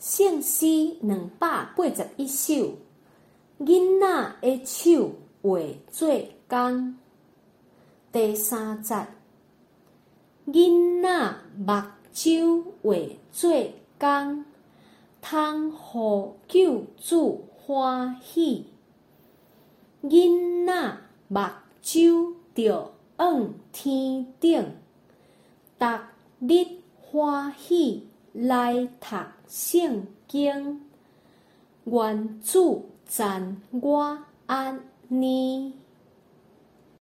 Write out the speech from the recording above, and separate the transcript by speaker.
Speaker 1: 圣诗281首，囡仔的手画做工。第3节，囡仔目睭画做工，通互救主欢喜。囡仔目睭着往天顶，逐日欢喜来读圣经。愿主赞我安尼。